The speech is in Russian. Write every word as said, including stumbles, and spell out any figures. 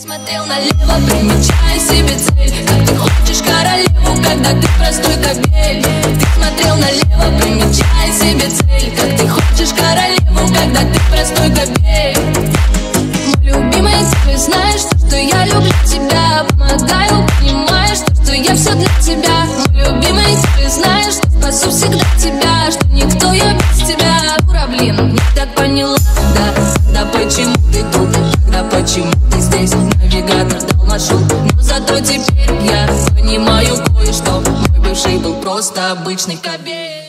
Смотрел налево, примечая себе цель. Как ты хочешь королеву, когда ты простой кобель. Ты смотрел налево, примечая себе цель. Как ты хочешь королеву, когда ты простой кобель. Мой любимый, ты знаешь, что я люблю тебя. Помогаю, понимаешь, что я все для тебя. Мой любимый, ты знаешь, что спасу всегда тебя. Что никто я без тебя. Дура, блин, не так поняла. Да, да почему ты тут? Да почему ты здесь? Навигатор дал маршрут, но зато теперь я понимаю кое-что. Мой бывший был просто обычный кобель.